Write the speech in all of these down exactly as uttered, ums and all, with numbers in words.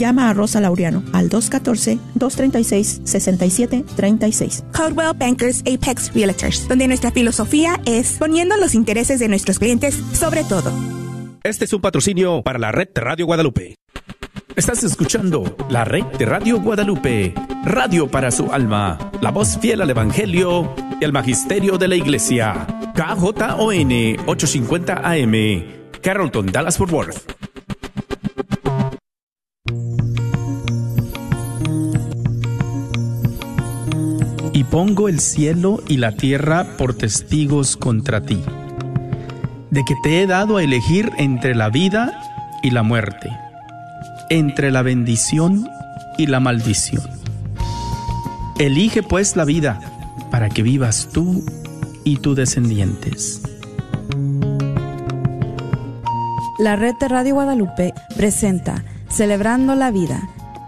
Llama a Rosa Laureano al dos uno cuatro, dos tres seis, seis siete tres seis. Coldwell Bankers Apex Realtors, donde nuestra filosofía es poniendo los intereses de nuestros clientes sobre todo. Este es un patrocinio para la red de Radio Guadalupe. Estás escuchando la red de Radio Guadalupe, radio para su alma, la voz fiel al Evangelio y al Magisterio de la Iglesia. K J O N ochocientos cincuenta A M, Carrollton, Dallas-Fort Worth. Y pongo el cielo y la tierra por testigos contra ti, de que te he dado a elegir entre la vida y la muerte, entre la bendición y la maldición. Elige pues la vida, para que vivas tú y tus descendientes. La red de Radio Guadalupe presenta Celebrando la Vida.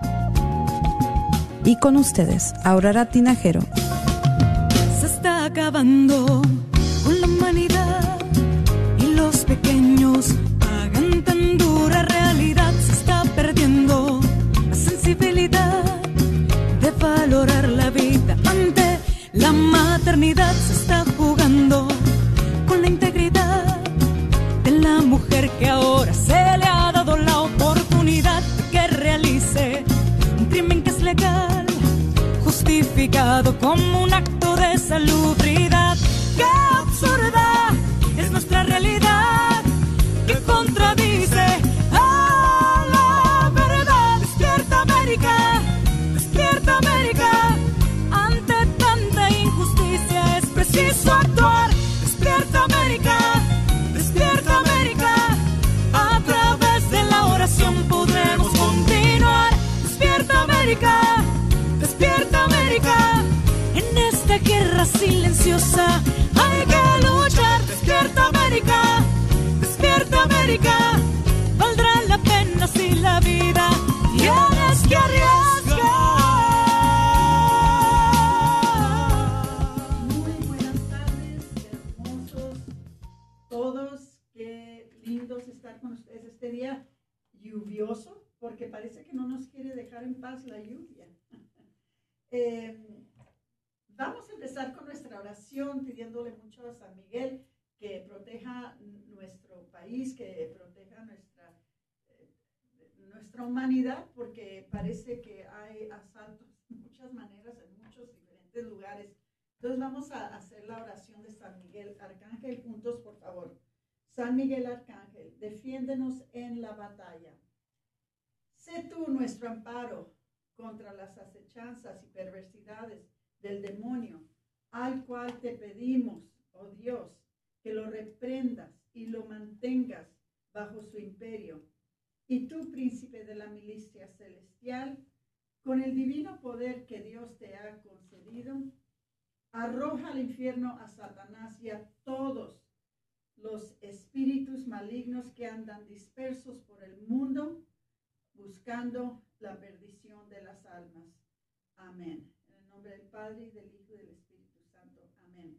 Y con ustedes, Aurora Tinajero. Se está acabando con la humanidad y los pequeños pagan tan dura realidad. Se está perdiendo la sensibilidad de valorar la vida ante la maternidad. Se está jugando con la integridad de la mujer que ahora se le ha dado la oportunidad de que realice un crimen que es legal, justificado como un acto de salubridad. ¡Qué absurda es nuestra realidad! ¡Que contradice a la verdad! ¡Despierta América! ¡Despierta América! Ante tanta injusticia es preciso actuar. ¡Despierta América! ¡Despierta América! A través de la oración podremos continuar. ¡Despierta América! ¡Despierta América! En esta guerra silenciosa hay que luchar. ¡Despierta América! ¡Despierta América! Valdrá la pena si la vida tienes que arriesgar. Muy buenas tardes, hermosos todos. Qué lindos estar con ustedes este día lluvioso, porque parece que no nos quiere dejar en paz la lluvia. Eh, vamos a empezar con nuestra oración pidiéndole mucho a San Miguel que proteja nuestro país, que proteja nuestra, eh, nuestra humanidad, porque parece que hay asaltos de muchas maneras en muchos diferentes lugares. Entonces vamos a hacer la oración de San Miguel Arcángel juntos, por favor. San Miguel Arcángel, defiéndenos en la batalla. Sé tú nuestro amparo contra las acechanzas y perversidades del demonio, al cual te pedimos, oh Dios, que lo reprendas y lo mantengas bajo su imperio. Y tú, príncipe de la milicia celestial, con el divino poder que Dios te ha concedido, arroja al infierno a Satanás y a todos los espíritus malignos que andan dispersos por el mundo, buscando la perdición de las almas. Amén. En el nombre del Padre, y del Hijo, y del Espíritu Santo. Amén.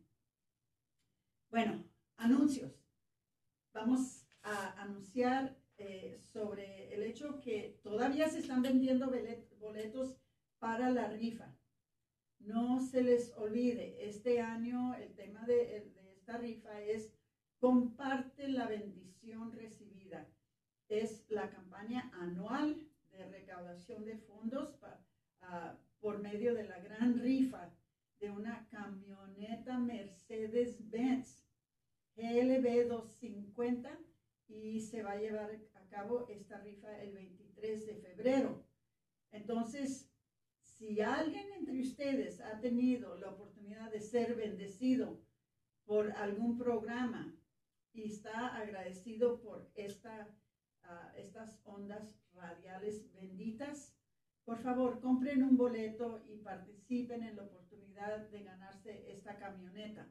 Bueno, anuncios. Vamos a anunciar eh, sobre el hecho que todavía se están vendiendo boletos para la rifa. No se les olvide, este año el tema de, de esta rifa es comparte la bendición recibida. Es la campaña anual de recaudación de fondos pa, uh, por medio de la gran rifa de una camioneta Mercedes-Benz G L B doscientos cincuenta, y se va a llevar a cabo esta rifa el veintitrés de febrero. Entonces, si alguien entre ustedes ha tenido la oportunidad de ser bendecido por algún programa y está agradecido por esta Uh, estas ondas radiales benditas, por favor, compren un boleto y participen en la oportunidad de ganarse esta camioneta.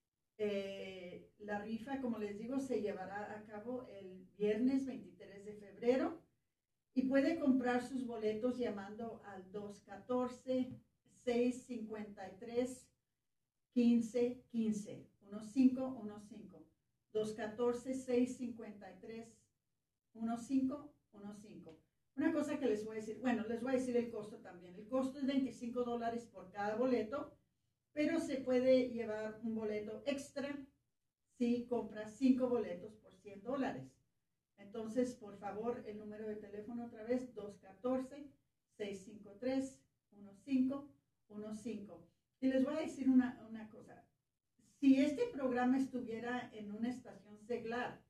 Eh, la rifa, como les digo, se llevará a cabo el viernes veintitrés de febrero y puede comprar sus boletos llamando al dos uno cuatro, seis cinco tres, uno cinco uno cinco, uno cinco uno cinco, dos uno cuatro, seis cinco tres, uno cinco uno cinco, Una cosa que les voy a decir, bueno, les voy a decir el costo también. El costo es veinticinco dólares por cada boleto, pero se puede llevar un boleto extra si compras cinco boletos por cien dólares. Entonces, por favor, el número de teléfono otra vez, dos uno cuatro, seis cinco tres, uno cinco uno cinco. Y les voy a decir una, una cosa. Si este programa estuviera en una estación seglar,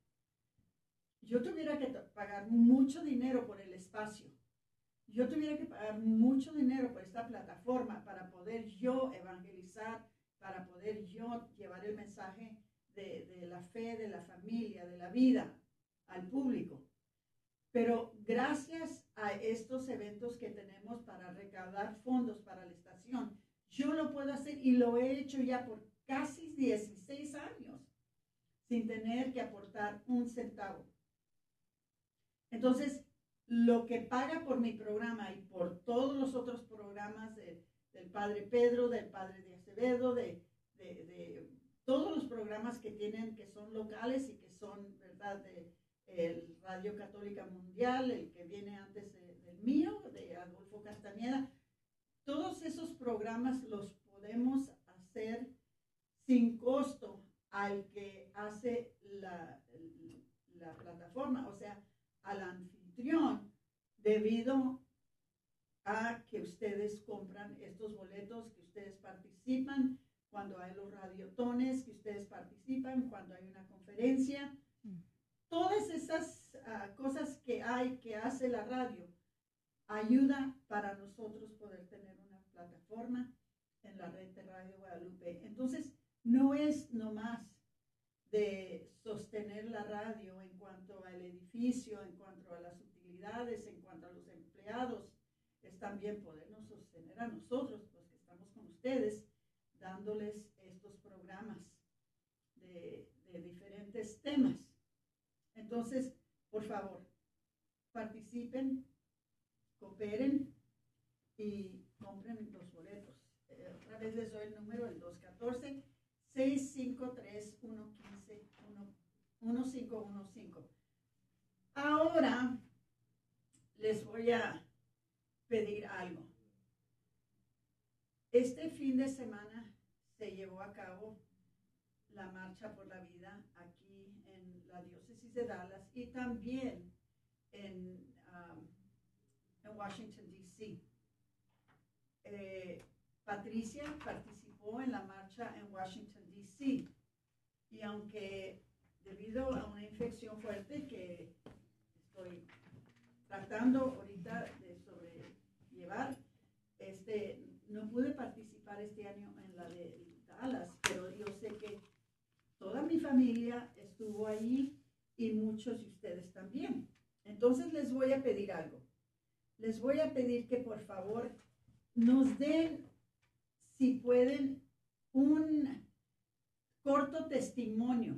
yo tuviera que pagar mucho dinero por el espacio. Yo tuviera que pagar mucho dinero por esta plataforma para poder yo evangelizar, para poder yo llevar el mensaje de, de la fe, de la familia, de la vida al público. Pero gracias a estos eventos que tenemos para recaudar fondos para la estación, yo lo puedo hacer y lo he hecho ya por casi dieciséis años sin tener que aportar un centavo. Entonces, lo que paga por mi programa y por todos los otros programas de, del Padre Pedro, del Padre de Acevedo, de, de, de todos los programas que tienen, que son locales y que son, ¿verdad?, de el Radio Católica Mundial, el que viene antes de, del mío, de Adolfo Castañeda, todos esos programas los podemos hacer sin costo al que hace la, la plataforma, o sea, al anfitrión, debido a que ustedes compran estos boletos, que ustedes participan cuando hay los radiotones, que ustedes participan cuando hay una conferencia. Todas esas uh, cosas que hay, que hace la radio, ayuda para nosotros poder tener una plataforma en la red de Radio Guadalupe. Entonces, no es nomás de sostener la radio en cuanto al edificio, en cuanto a las utilidades, en cuanto a los empleados, es también podernos sostener a nosotros, los que estamos con ustedes, dándoles estos programas de, de diferentes temas. Entonces, por favor, participen, cooperen y compren los boletos. Eh, otra vez les doy el número, el dos uno cuatro, seis cinco tres, uno cinco uno cinco. Ahora les voy a pedir algo. Este fin de semana se llevó a cabo la Marcha por la Vida aquí en la diócesis de Dallas y también en, um, en Washington, D C Eh, Patricia participó en la marcha en Washington, D C y aunque debido a una infección fuerte que estoy tratando ahorita de sobrellevar, este, no pude participar este año en la de Dallas, pero yo sé que toda mi familia estuvo ahí y muchos de ustedes también. Entonces les voy a pedir algo. Les voy a pedir que por favor nos den, si pueden, un corto testimonio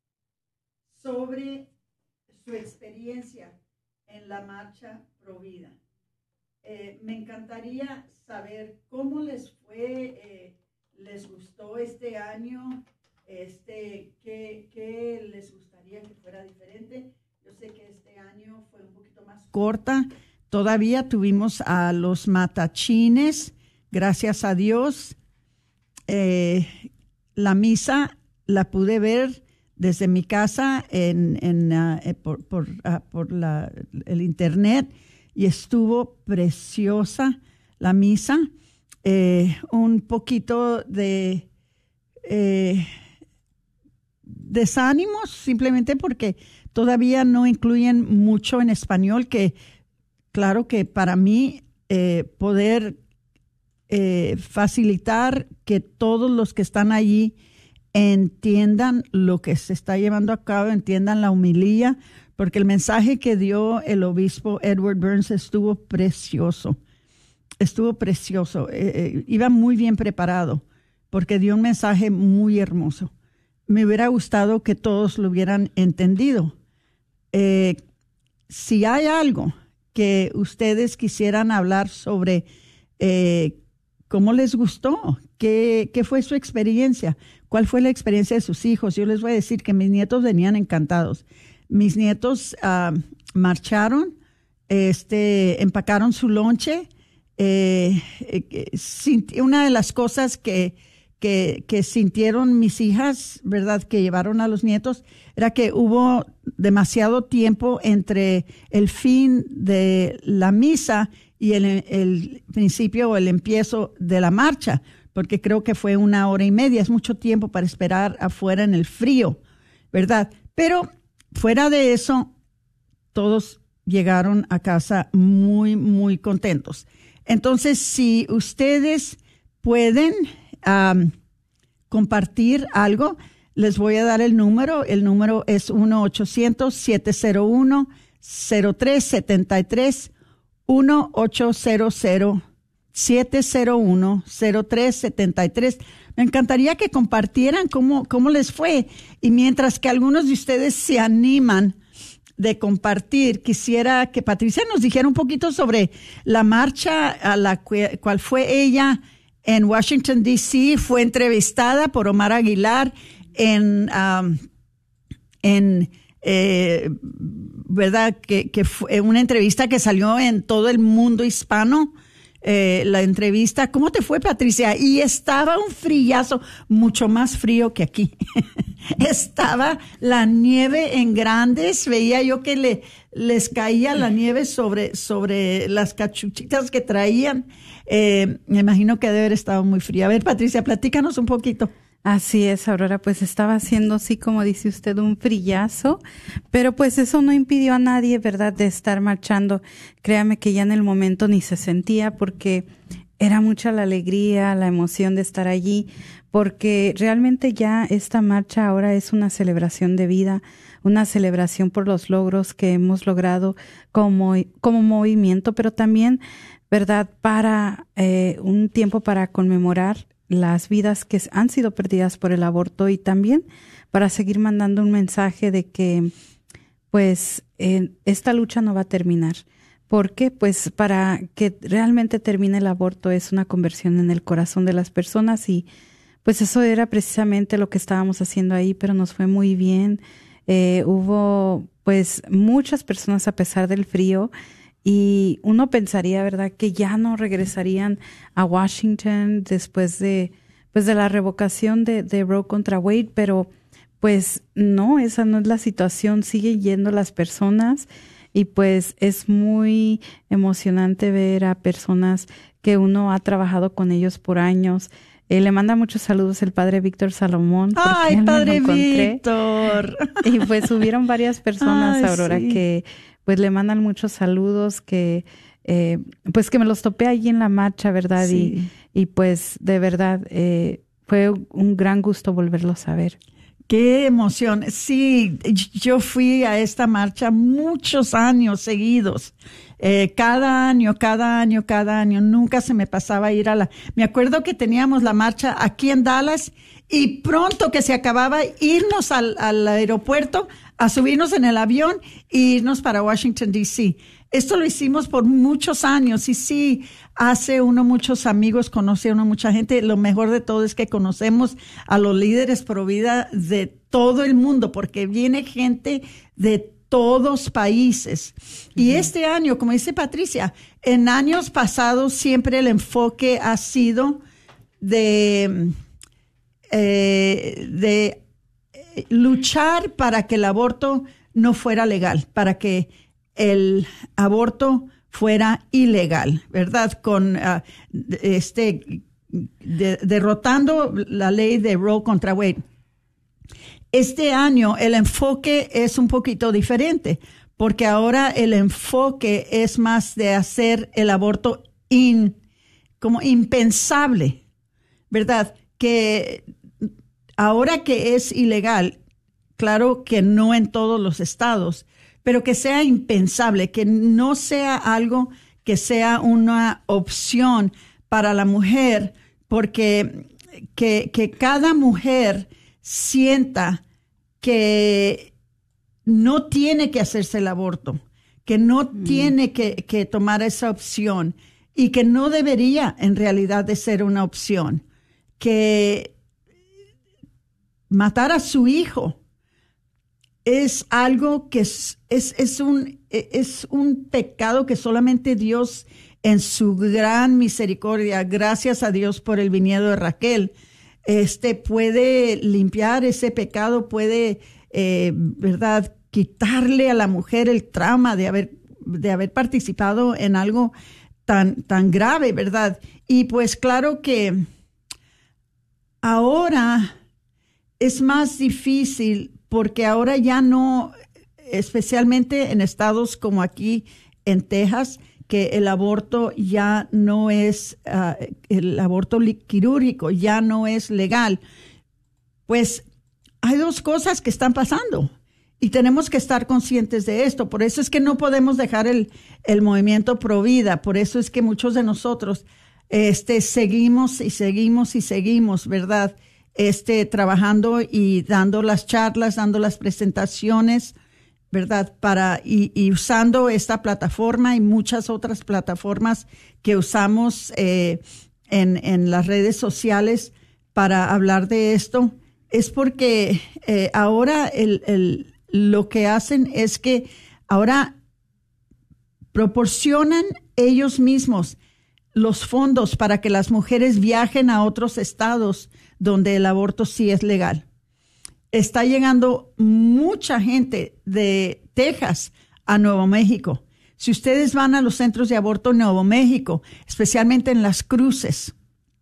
sobre su experiencia en la Marcha Pro Vida. Eh, me encantaría saber cómo les fue, eh, les gustó este año, este, qué, qué les gustaría que fuera diferente. Yo sé que este año fue un poquito más corta. Todavía tuvimos a los matachines, gracias a Dios. Eh, la misa la pude ver desde mi casa en, en, uh, eh, por, por, uh, por la, el internet y estuvo preciosa la misa. Eh, un poquito de eh, desánimos simplemente porque todavía no incluyen mucho en español, que claro que para mí eh, poder eh, facilitar que todos los que están allí entiendan lo que se está llevando a cabo, entiendan la homilía, porque el mensaje que dio el obispo Edward Burns estuvo precioso, estuvo precioso, eh, eh, iba muy bien preparado, porque dio un mensaje muy hermoso. Me hubiera gustado que todos lo hubieran entendido. Eh, si hay algo que ustedes quisieran hablar sobre eh, cómo les gustó, qué, qué fue su experiencia, cuál fue la experiencia de sus hijos. Yo les voy a decir que mis nietos venían encantados. Mis nietos uh, marcharon este, empacaron su lonche. Eh, eh, una de las cosas que, que, que sintieron mis hijas, ¿verdad?, que llevaron a los nietos, era que hubo demasiado tiempo entre el fin de la misa y el, el principio o el empiezo de la marcha, porque creo que fue una hora y media, es mucho tiempo para esperar afuera en el frío, ¿verdad? Pero fuera de eso, todos llegaron a casa muy, muy contentos. Entonces, si ustedes pueden um, compartir algo, les voy a dar el número. El número es uno ochocientos, siete cero uno, cero tres siete tres, uno ochocientos, siete cero uno, cero tres siete tres. Me encantaría que compartieran cómo, cómo les fue. Y mientras que algunos de ustedes se animan de compartir, quisiera que Patricia nos dijera un poquito sobre la marcha a la cual, cual fue ella en Washington, D C Fue entrevistada por Omar Aguilar en, um, en eh, ¿verdad? Que, que fue una entrevista que salió en todo el mundo hispano. Eh, la entrevista, ¿cómo te fue, Patricia? Y estaba un frillazo, mucho más frío que aquí. Estaba la nieve en grandes, veía yo que le, les caía la nieve sobre, sobre las cachuchitas que traían. Eh, me imagino que debe haber estado muy fría. A ver, Patricia, platícanos un poquito. Así es, Aurora, pues estaba haciendo, sí, como dice usted, un frillazo, pero pues eso no impidió a nadie, ¿verdad?, de estar marchando. Créame que ya en el momento ni se sentía, porque era mucha la alegría, la emoción de estar allí, porque realmente ya esta marcha ahora es una celebración de vida, una celebración por los logros que hemos logrado como, como movimiento, pero también, ¿verdad?, para eh, un tiempo para conmemorar las vidas que han sido perdidas por el aborto, y también para seguir mandando un mensaje de que pues eh, esta lucha no va a terminar. ¿Por qué? Pues para que realmente termine el aborto es una conversión en el corazón de las personas, y pues eso era precisamente lo que estábamos haciendo ahí, pero nos fue muy bien. Eh, hubo pues muchas personas a pesar del frío, y uno pensaría, ¿verdad?, que ya no regresarían a Washington después de, pues de la revocación de, de Roe contra Wade, pero pues no, esa no es la situación. Siguen yendo las personas, y pues es muy emocionante ver a personas que uno ha trabajado con ellos por años. Eh, le manda muchos saludos el padre Víctor Salomón. ¡Ay, padre Víctor! Y pues hubieron varias personas, Ay, Aurora, sí. que pues le mandan muchos saludos, que eh, pues que me los topé allí en la marcha, ¿verdad? Sí. Y, y pues de verdad eh, fue un gran gusto volverlos a ver. ¡Qué emoción! Sí, yo fui a esta marcha muchos años seguidos. Eh, cada año, cada año, cada año. Nunca se me pasaba ir a la... Me acuerdo que teníamos la marcha aquí en Dallas, y pronto que se acababa, irnos al, al aeropuerto, a subirnos en el avión e irnos para Washington, D C Esto lo hicimos por muchos años, y sí, hace uno muchos amigos, conoce a uno mucha gente. Lo mejor de todo es que conocemos a los líderes pro vida de todo el mundo, porque viene gente de todos países. Y uh-huh. Este año, como dice Patricia, en años pasados siempre el enfoque ha sido de, eh, de luchar para que el aborto no fuera legal, para que el aborto fuera ilegal, ¿verdad? Con uh, este de, derrotando la ley de Roe contra Wade. Este año el enfoque es un poquito diferente, porque ahora el enfoque es más de hacer el aborto in, como impensable, ¿verdad? Que ahora que es ilegal, claro que no en todos los estados, pero que sea impensable, que no sea algo que sea una opción para la mujer, porque que, que cada mujer sienta que no tiene que hacerse el aborto, que no mm. tiene que, que tomar esa opción, y que no debería en realidad de ser una opción, que matar a su hijo es algo que es, es, es, un, es un pecado que solamente Dios, en su gran misericordia, gracias a Dios por el viñedo de Raquel, este puede limpiar ese pecado, puede, eh, ¿verdad?, quitarle a la mujer el trauma de haber, de haber participado en algo tan, tan grave, ¿verdad? Y pues claro que ahora es más difícil porque ahora ya no, especialmente en estados como aquí en Texas, que el aborto ya no es, uh, el aborto quirúrgico ya no es legal. Pues hay dos cosas que están pasando y tenemos que estar conscientes de esto. Por eso es que no podemos dejar el, el movimiento pro vida. Por eso es que muchos de nosotros este, seguimos y seguimos y seguimos, ¿verdad? Este, trabajando y dando las charlas, dando las presentaciones, ¿verdad? Para, y, y usando esta plataforma y muchas otras plataformas que usamos eh, en, en las redes sociales para hablar de esto, es porque eh, ahora el, el, lo que hacen es que ahora proporcionan ellos mismos los fondos para que las mujeres viajen a otros estados donde el aborto sí es legal. Está llegando mucha gente de Texas a Nuevo México. Si ustedes van a los centros de aborto en Nuevo México, especialmente en las cruces,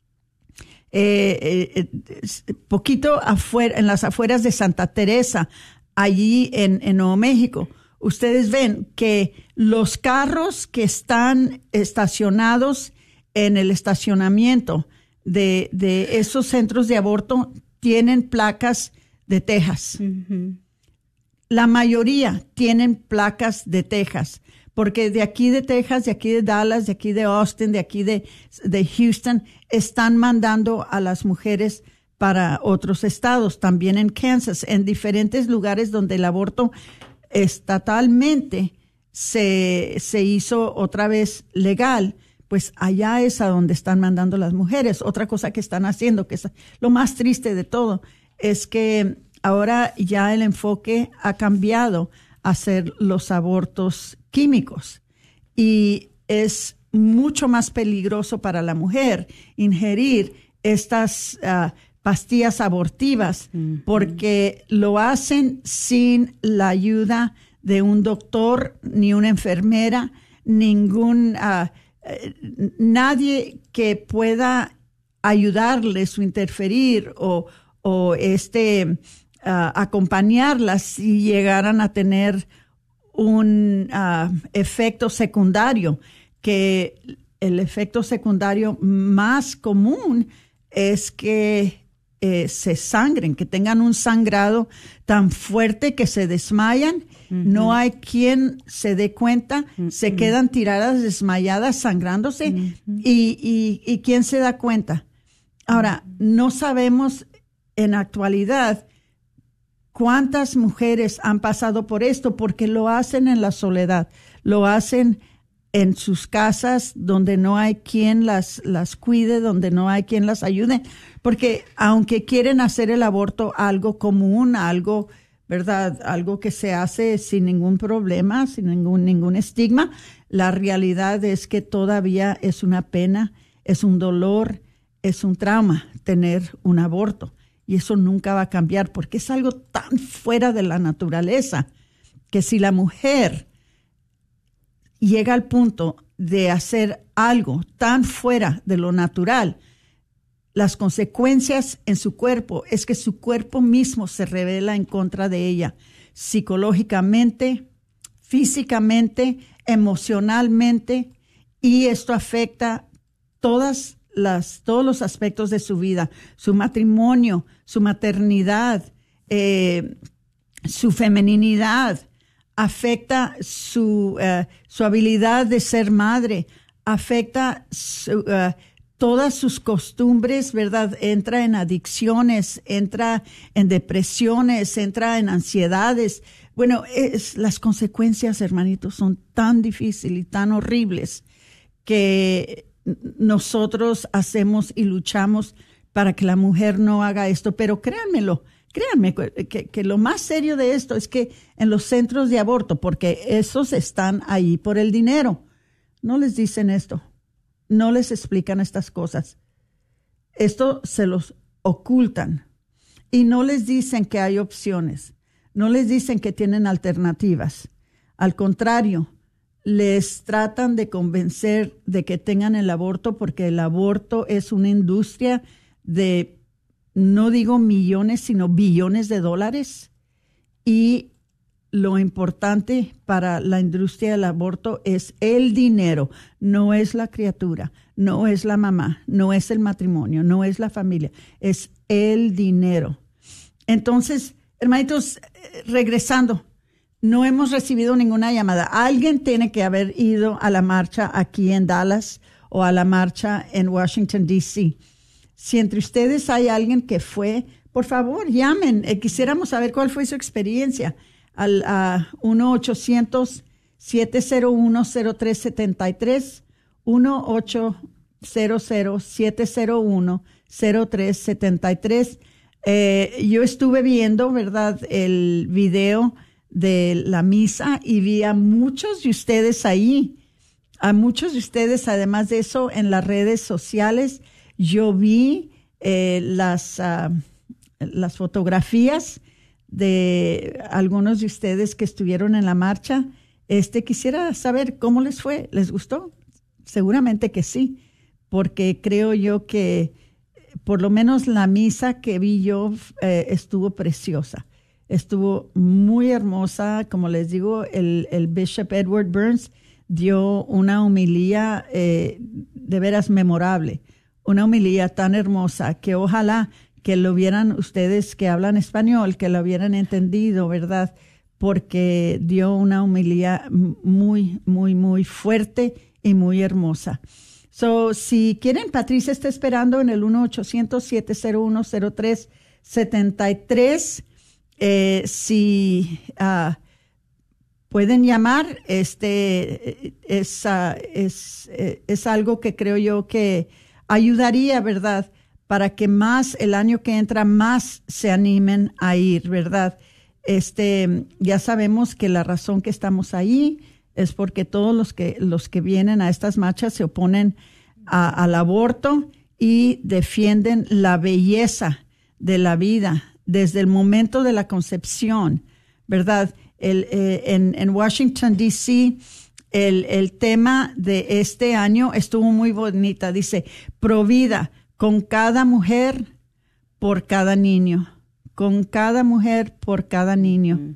eh, eh, poquito afuera, en las afueras de Santa Teresa, allí en, en Nuevo México, ustedes ven que los carros que están estacionados en el estacionamiento de, de esos centros de aborto tienen placas de Texas. Uh-huh. La mayoría tienen placas de Texas, porque de aquí de Texas, de aquí de Dallas, de aquí de Austin, de aquí de, de Houston, están mandando a las mujeres para otros estados, también en Kansas, en diferentes lugares donde el aborto estatalmente se, se hizo otra vez legal, pues allá es a donde están mandando las mujeres. Otra cosa que están haciendo, que es lo más triste de todo, es que ahora ya el enfoque ha cambiado a hacer los abortos químicos y es mucho más peligroso para la mujer ingerir estas uh, pastillas abortivas uh-huh. porque lo hacen sin la ayuda de un doctor, ni una enfermera, ningún uh, nadie que pueda ayudarles o interferir o o este uh, acompañarlas si llegaran a tener un uh, efecto secundario, que el efecto secundario más común es que eh, se sangren, que tengan un sangrado tan fuerte que se desmayan, uh-huh. no hay quien se dé cuenta, uh-huh. se quedan tiradas, desmayadas, sangrándose, uh-huh. y, y, y ¿quién se da cuenta? Ahora, no sabemos en actualidad cuántas mujeres han pasado por esto, porque lo hacen en la soledad, lo hacen en sus casas donde no hay quien las, las cuide, donde no hay quien las ayude, porque aunque quieren hacer el aborto algo común, algo, ¿verdad? Algo que se hace sin ningún problema, sin ningún, ningún estigma, la realidad es que todavía es una pena, es un dolor, es un trauma tener un aborto. Y eso nunca va a cambiar porque es algo tan fuera de la naturaleza que si la mujer llega al punto de hacer algo tan fuera de lo natural, las consecuencias en su cuerpo es que su cuerpo mismo se revela en contra de ella, psicológicamente, físicamente, emocionalmente, y esto afecta todas las, todos los aspectos de su vida, su matrimonio, su maternidad, eh, su femeninidad, afecta su, uh, su habilidad de ser madre, afecta su, uh, todas sus costumbres, ¿verdad? Entra en adicciones, entra en depresiones, entra en ansiedades. Bueno, es, las consecuencias, hermanitos, son tan difíciles y tan horribles que nosotros hacemos y luchamos para que la mujer no haga esto. Pero créanmelo, créanme que, que lo más serio de esto es que en los centros de aborto, porque esos están ahí por el dinero, no les dicen esto, no les explican estas cosas. Esto se los ocultan y no les dicen que hay opciones, no les dicen que tienen alternativas. Al contrario, les tratan de convencer de que tengan el aborto porque el aborto es una industria de, no digo millones, sino billones de dólares. Y lo importante para la industria del aborto es el dinero, no es la criatura, no es la mamá, no es el matrimonio, no es la familia, es el dinero. Entonces, hermanitos, regresando, no hemos recibido ninguna llamada. Alguien tiene que haber ido a la marcha aquí en Dallas o a la marcha en Washington, D C Si entre ustedes hay alguien que fue, por favor, llamen. Eh, quisiéramos saber cuál fue su experiencia al uh, uno ochocientos, siete cero uno, cero tres siete tres, uno ochocientos, siete cero uno, cero tres siete tres. Eh, yo estuve viendo, ¿verdad?, el video de la misa y vi a muchos de ustedes ahí, a muchos de ustedes, además de eso, en las redes sociales. Yo vi eh, las, uh, las fotografías de algunos de ustedes que estuvieron en la marcha. Este, quisiera saber cómo les fue. ¿Les gustó? Seguramente que sí, porque creo yo que por lo menos la misa que vi yo eh, estuvo preciosa. Estuvo muy hermosa. Como les digo, el, el Bishop Edward Burns dio una homilía eh, de veras memorable, una homilía tan hermosa que ojalá que lo vieran ustedes que hablan español, que lo hubieran entendido, ¿verdad? Porque dio una homilía muy, muy, muy fuerte y muy hermosa. So, si quieren, Patricia está esperando en el uno ochocientos, siete cero uno, cero tres siete tres. Eh, si uh, pueden llamar, este es, uh, es, es algo que creo yo que ayudaría, ¿verdad?, para que más el año que entra más se animen a ir, ¿verdad? Este, ya sabemos que la razón que estamos ahí es porque todos los que los que vienen a estas marchas se oponen a, al aborto y defienden la belleza de la vida desde el momento de la concepción, ¿verdad? El, eh, en, en Washington, D C, el, el tema de este año estuvo muy bonita. Dice, provida con cada mujer por cada niño. Con cada mujer por cada niño. Mm.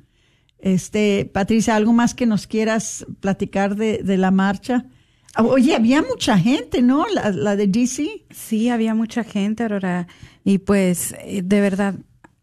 Este, Patricia, ¿algo más que nos quieras platicar de, de la marcha? Oye, había mucha gente, ¿no? La, la de D C. Sí, había mucha gente, Aurora. Y pues, de verdad,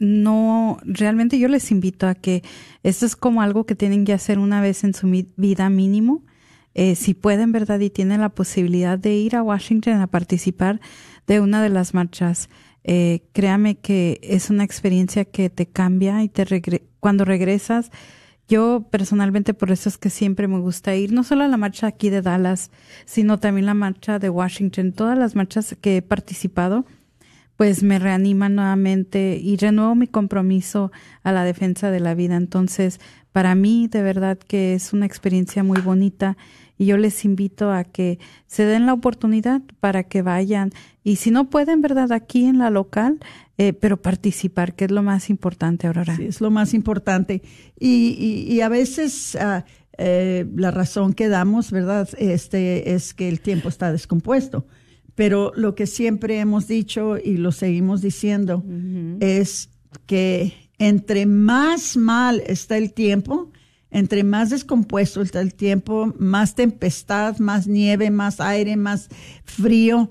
no, realmente yo les invito a que esto es como algo que tienen que hacer una vez en su vida mínimo. Eh, si pueden, ¿verdad? Y tienen la posibilidad de ir a Washington a participar de una de las marchas. Eh, créame que es una experiencia que te cambia y te regre- cuando regresas. Yo personalmente por eso es que siempre me gusta ir, no solo a la marcha aquí de Dallas, sino también la marcha de Washington. Todas las marchas que he participado, pues me reaniman nuevamente y renuevo mi compromiso a la defensa de la vida. Entonces, para mí, de verdad que es una experiencia muy bonita y yo les invito a que se den la oportunidad para que vayan. Y si no pueden, ¿verdad?, aquí en la local, eh, pero participar, que es lo más importante, Aurora. Sí, es lo más importante. Y, y, y a veces uh, eh, la razón que damos, ¿verdad?, este, es que el tiempo está descompuesto. Pero lo que siempre hemos dicho y lo seguimos diciendo uh-huh. es que entre más mal está el tiempo, entre más descompuesto está el tiempo, más tempestad, más nieve, más aire, más frío,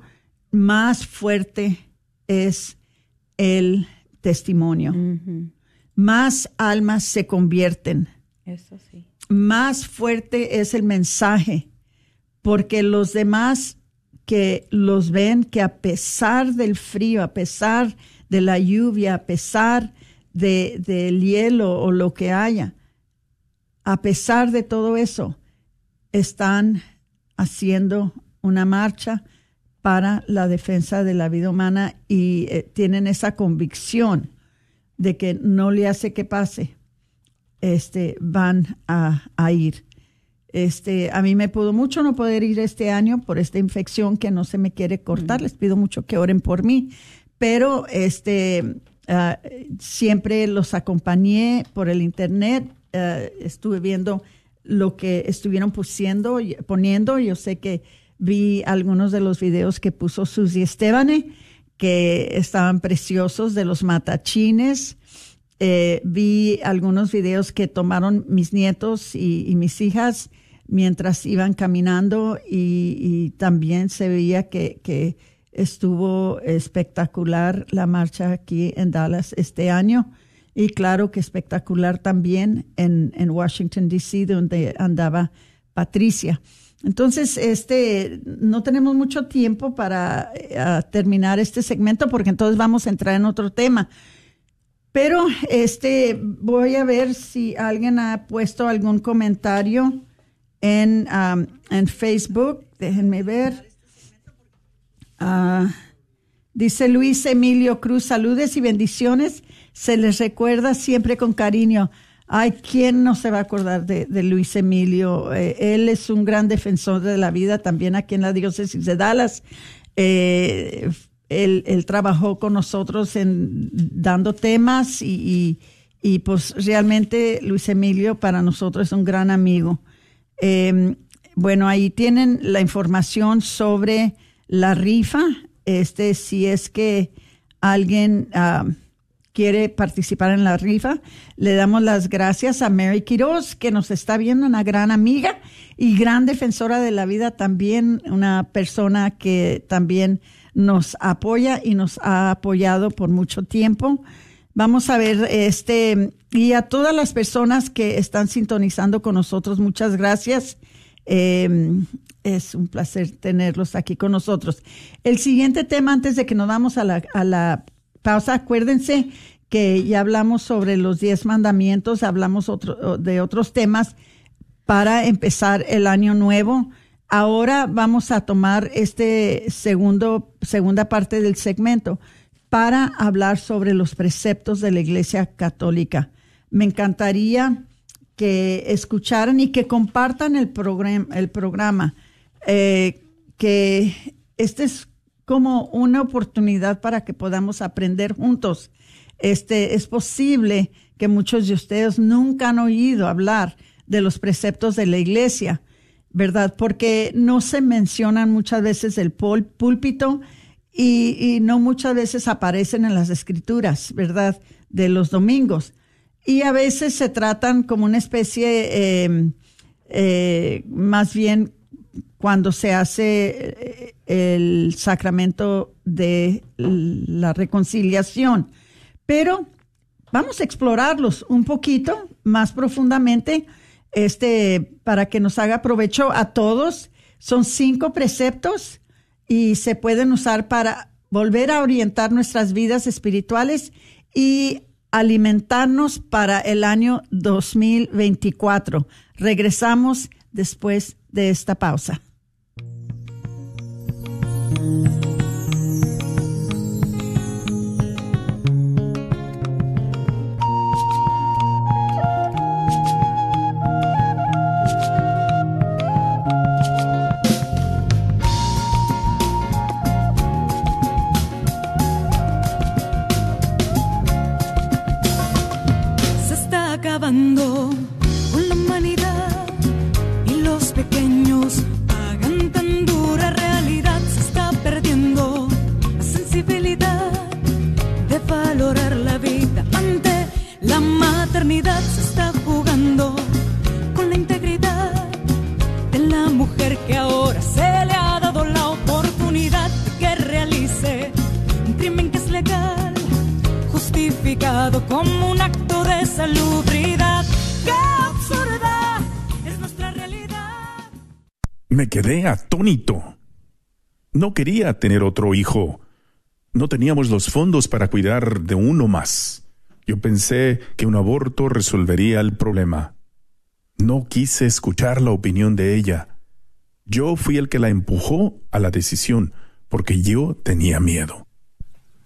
más fuerte es el testimonio. Uh-huh. Más almas se convierten. Eso sí. Más fuerte es el mensaje, porque los demás que los ven, que a pesar del frío, a pesar de la lluvia, a pesar de, del hielo o lo que haya, a pesar de todo eso, están haciendo una marcha para la defensa de la vida humana y eh, tienen esa convicción de que no le hace que pase, este, van a, a ir. Este, a mí me pudo mucho no poder ir este año por esta infección que no se me quiere cortar. Mm. Les pido mucho que oren por mí, pero este, uh, siempre los acompañé por el internet. Uh, estuve viendo lo que estuvieron pusiendo, poniendo. Yo sé que vi algunos de los videos que puso Susie Estebane, que estaban preciosos, de los matachines. Eh, vi algunos videos que tomaron mis nietos y, y mis hijas mientras iban caminando, y, y también se veía que, que estuvo espectacular la marcha aquí en Dallas este año, y claro que espectacular también en, en Washington, D C, donde andaba Patricia. Entonces, este, no tenemos mucho tiempo para uh, terminar este segmento, porque entonces vamos a entrar en otro tema. Pero este, voy a ver si alguien ha puesto algún comentario en, um, en Facebook. Déjenme ver. Uh, dice Luis Emilio Cruz, saludes y bendiciones. Se les recuerda siempre con cariño. Ay, ¿quién no se va a acordar de, de Luis Emilio? Eh, él es un gran defensor de la vida también aquí en la diócesis de Dallas. Eh, él, él trabajó con nosotros en dando temas y, y, y pues realmente Luis Emilio para nosotros es un gran amigo. Eh, bueno, ahí tienen la información sobre la rifa. Este, si es que alguien uh, quiere participar en la rifa, le damos las gracias a Mary Quiroz, que nos está viendo, una gran amiga y gran defensora de la vida también, una persona que también nos apoya y nos ha apoyado por mucho tiempo. Vamos a ver, este, y a todas las personas que están sintonizando con nosotros, muchas gracias. Eh, es un placer tenerlos aquí con nosotros. El siguiente tema, antes de que nos vamos a la, a la pausa, acuérdense que ya hablamos sobre los diez mandamientos, hablamos otro, de otros temas para empezar el año nuevo. Ahora vamos a tomar este segundo, segunda parte del segmento para hablar sobre los preceptos de la Iglesia Católica. Me encantaría que escucharan y que compartan el programa, el programa, eh, que este es como una oportunidad para que podamos aprender juntos. Este, es posible que muchos de ustedes nunca han oído hablar de los preceptos de la Iglesia, ¿verdad? Porque no se mencionan muchas veces el púlpito y, y no muchas veces aparecen en las escrituras, ¿verdad? De los domingos. Y a veces se tratan como una especie, eh, eh, más bien cuando se hace el sacramento de la reconciliación. Pero vamos a explorarlos un poquito más profundamente, este, para que nos haga provecho a todos. Son cinco preceptos y se pueden usar para volver a orientar nuestras vidas espirituales y alimentarnos para el año dos mil veinticuatro. Regresamos después de esta pausa. Con la humanidad y los pequeños pagan tan dura realidad. Se está perdiendo la sensibilidad de valorar la vida ante la maternidad. Se está jugando con la integridad de la mujer, que ahora se le ha dado la oportunidad de que realice un crimen que es legal, justificado como un acto de salubridad. ¡Qué absurda es nuestra realidad! Me quedé atónito. No quería tener otro hijo. No teníamos los fondos para cuidar de uno más. Yo pensé que un aborto resolvería el problema. No quise escuchar la opinión de ella. Yo fui el que la empujó a la decisión, porque yo tenía miedo.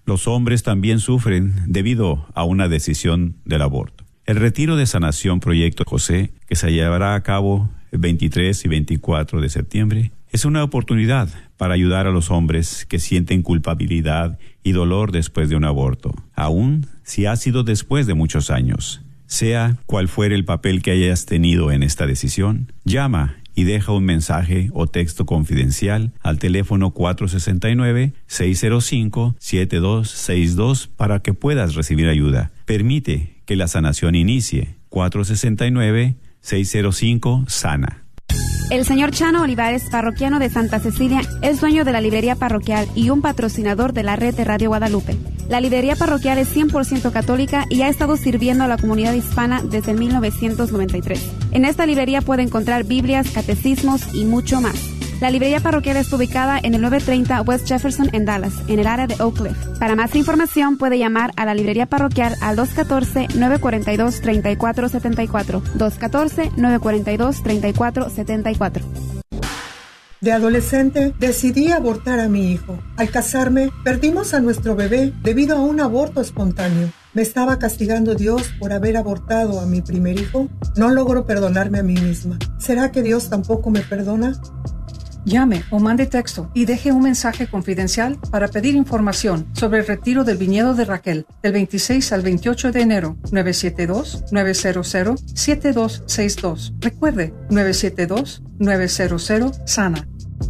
Los hombres también sufren debido a una decisión del aborto. El retiro de sanación Proyecto José, que se llevará a cabo el veintitrés y veinticuatro de septiembre, es una oportunidad para ayudar a los hombres que sienten culpabilidad y dolor después de un aborto, aun si ha sido después de muchos años. Sea cual fuere el papel que hayas tenido en esta decisión, llama y deja un mensaje o texto confidencial al teléfono cuatro seis nueve, seis cero cinco, siete dos seis dos para que puedas recibir ayuda. Permite que la sanación inicie. cuatro seis nueve, seis cero cinco, SANA. El señor Chano Olivares, parroquiano de Santa Cecilia, es dueño de la librería parroquial y un patrocinador de la red de Radio Guadalupe. La librería parroquial es cien por ciento católica y ha estado sirviendo a la comunidad hispana desde mil novecientos noventa y tres. En esta librería puede encontrar Biblias, catecismos y mucho más. La librería parroquial está ubicada en el novecientos treinta West Jefferson en Dallas, en el área de Oak Cliff. Para más información puede llamar a la librería parroquial al dos uno cuatro, nueve cuatro dos, tres cuatro siete cuatro, dos uno cuatro, nueve cuatro dos, tres cuatro siete cuatro. De adolescente, decidí abortar a mi hijo. Al casarme, perdimos a nuestro bebé debido a un aborto espontáneo. ¿Me estaba castigando Dios por haber abortado a mi primer hijo? No logro perdonarme a mí misma. ¿Será que Dios tampoco me perdona? Llame o mande texto y deje un mensaje confidencial para pedir información sobre el retiro del viñedo de Raquel del veintiséis al veintiocho de enero. nueve siete dos, nueve cero cero, siete dos seis dos. Recuerde, nueve siete dos, nueve cero cero, SANA.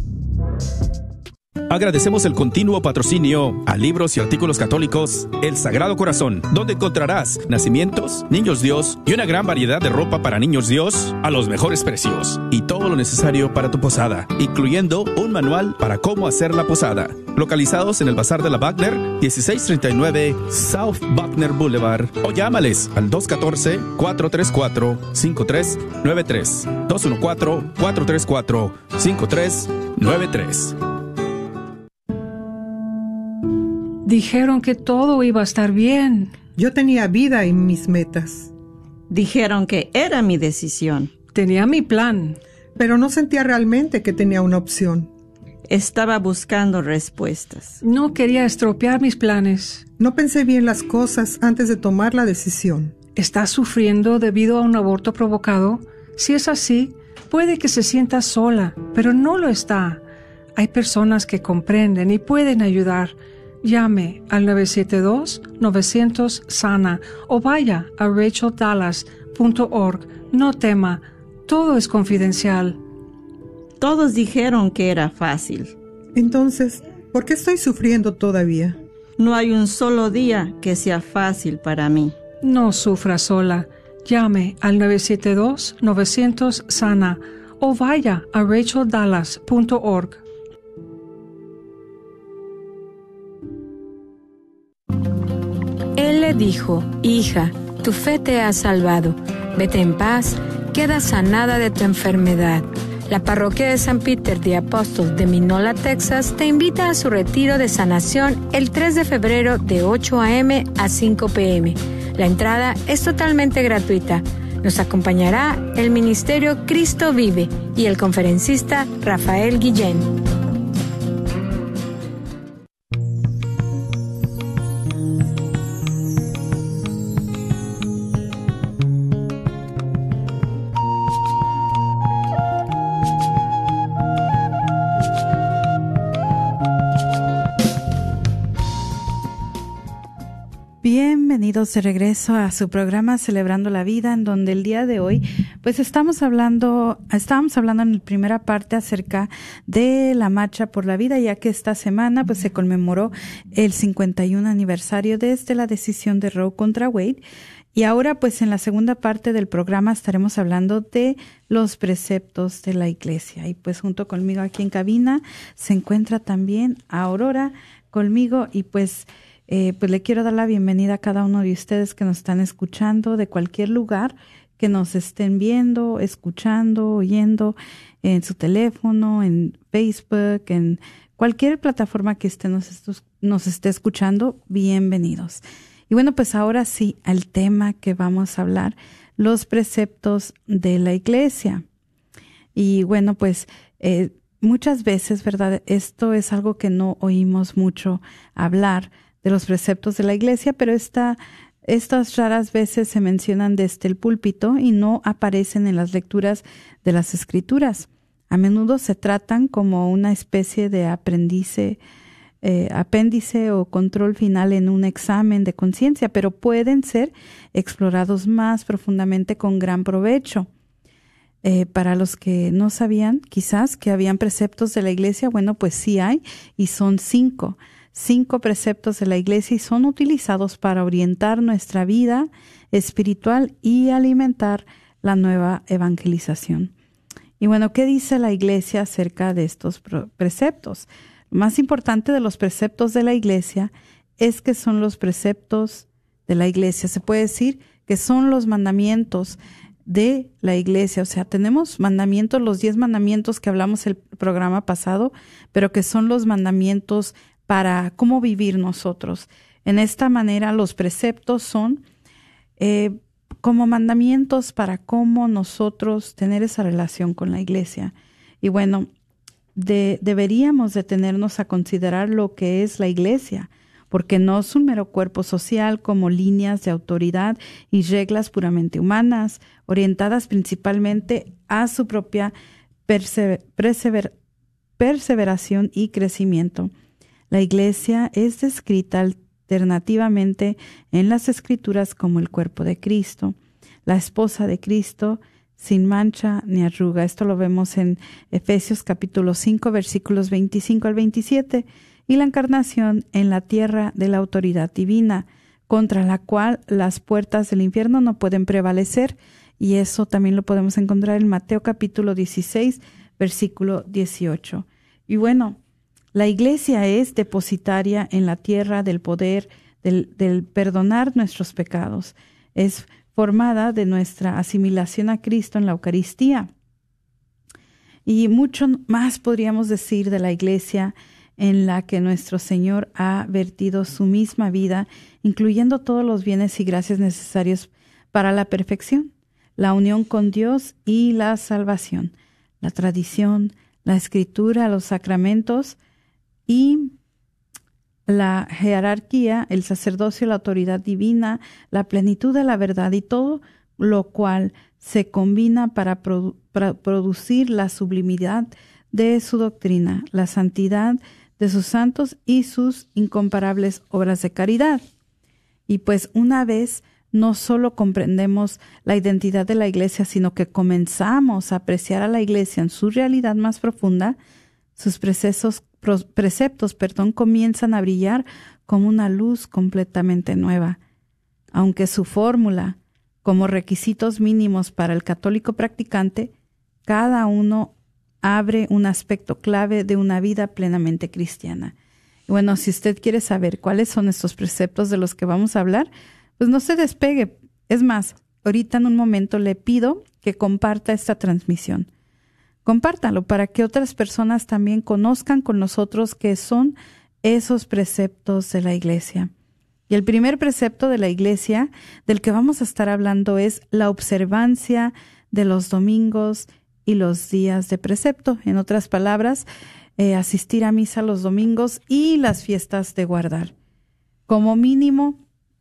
Agradecemos el continuo patrocinio a libros y artículos católicos El Sagrado Corazón, donde encontrarás nacimientos, niños Dios y una gran variedad de ropa para niños Dios a los mejores precios y todo lo necesario para tu posada, incluyendo un manual para cómo hacer la posada. Localizados en el Bazar de la Wagner, dieciséis treinta y nueve South Wagner Boulevard, o llámales al dos uno cuatro, cuatro tres cuatro, cinco tres nueve tres, dos uno cuatro, cuatro tres cuatro, cinco tres nueve tres. Dijeron que todo iba a estar bien. Yo tenía vida y mis metas. Dijeron que era mi decisión. Tenía mi plan. Pero no sentía realmente que tenía una opción. Estaba buscando respuestas. No quería estropear mis planes. No pensé bien las cosas antes de tomar la decisión. ¿Estás sufriendo debido a un aborto provocado? Si es así, puede que se sienta sola, pero no lo está. Hay personas que comprenden y pueden ayudar. Llame al nueve siete dos, nueve cero cero, SANA o vaya a rachel dallas punto org. No tema, todo es confidencial. Todos dijeron que era fácil. Entonces, ¿por qué estoy sufriendo todavía? No hay un solo día que sea fácil para mí. No sufra sola. Llame al nueve siete dos, nueve cero cero, SANA o vaya a rachel dallas punto org. Él le dijo: hija, tu fe te ha salvado. Vete en paz, queda sanada de tu enfermedad. La parroquia de San Peter de Apóstol de Minola, Texas, te invita a su retiro de sanación el tres de febrero de ocho a eme a cinco pe eme. La entrada es totalmente gratuita. Nos acompañará el Ministerio Cristo Vive y el conferencista Rafael Guillén. Bienvenidos de regreso a su programa Celebrando la Vida, en donde el día de hoy pues estamos hablando, estábamos hablando en la primera parte acerca de la Marcha por la Vida, ya que esta semana pues se conmemoró el cincuenta y uno aniversario desde la decisión de Roe contra Wade. Y ahora pues en la segunda parte del programa estaremos hablando de los preceptos de la Iglesia. Y pues junto conmigo aquí en cabina se encuentra también Aurora conmigo y pues Eh, pues le quiero dar la bienvenida a cada uno de ustedes que nos están escuchando de cualquier lugar, que nos estén viendo, escuchando, oyendo en su teléfono, en Facebook, en cualquier plataforma que esté, nos, nos esté escuchando. Bienvenidos. Y bueno, pues ahora sí, al tema que vamos a hablar, los preceptos de la Iglesia. Y bueno, pues eh, muchas veces, ¿verdad? Esto es algo que no oímos mucho hablar de los preceptos de la iglesia, pero esta, estas raras veces se mencionan desde el púlpito y no aparecen en las lecturas de las Escrituras. A menudo se tratan como una especie de aprendice, eh, apéndice o control final en un examen de conciencia, pero pueden ser explorados más profundamente con gran provecho. Eh, para los que no sabían quizás que habían preceptos de la iglesia, bueno, pues sí hay, y son cinco. Cinco preceptos de la iglesia y son utilizados para orientar nuestra vida espiritual y alimentar la nueva evangelización. Y bueno, ¿qué dice la iglesia acerca de estos preceptos? Lo más importante de los preceptos de la iglesia es que son los preceptos de la iglesia. Se puede decir que son los mandamientos de la iglesia. O sea, tenemos mandamientos, los diez mandamientos que hablamos el programa pasado, pero que son los mandamientos para cómo vivir nosotros. En esta manera, los preceptos son eh, como mandamientos para cómo nosotros tener esa relación con la iglesia. Y bueno, de, deberíamos detenernos a considerar lo que es la iglesia, porque no es un mero cuerpo social como líneas de autoridad y reglas puramente humanas, orientadas principalmente a su propia persever- persever- perseveración y crecimiento. La iglesia es descrita alternativamente en las Escrituras como el cuerpo de Cristo, la esposa de Cristo, sin mancha ni arruga. Esto lo vemos en Efesios capítulo cinco, versículos veinticinco al veintisiete, y la encarnación en la tierra de la autoridad divina, contra la cual las puertas del infierno no pueden prevalecer, y eso también lo podemos encontrar en Mateo capítulo dieciséis, versículo dieciocho. Y bueno, la iglesia es depositaria en la tierra del poder del, del perdonar nuestros pecados. Es formada de nuestra asimilación a Cristo en la Eucaristía. Y mucho más podríamos decir de la iglesia en la que nuestro Señor ha vertido su misma vida, incluyendo todos los bienes y gracias necesarios para la perfección, la unión con Dios y la salvación, la tradición, la escritura, los sacramentos y la jerarquía, el sacerdocio, la autoridad divina, la plenitud de la verdad y todo lo cual se combina para, produ- para producir la sublimidad de su doctrina, la santidad de sus santos y sus incomparables obras de caridad. Y pues una vez no solo comprendemos la identidad de la iglesia, sino que comenzamos a apreciar a la iglesia en su realidad más profunda, sus preceptos, preceptos perdón, comienzan a brillar como una luz completamente nueva. Aunque su fórmula, como requisitos mínimos para el católico practicante, cada uno abre un aspecto clave de una vida plenamente cristiana. Y bueno, si usted quiere saber cuáles son estos preceptos de los que vamos a hablar, pues no se despegue. Es más, ahorita en un momento le pido que comparta esta transmisión. Compártalo para que otras personas también conozcan con nosotros qué son esos preceptos de la iglesia. Y el primer precepto de la iglesia del que vamos a estar hablando es la observancia de los domingos y los días de precepto. En otras palabras, eh, asistir a misa los domingos y las fiestas de guardar. Como mínimo,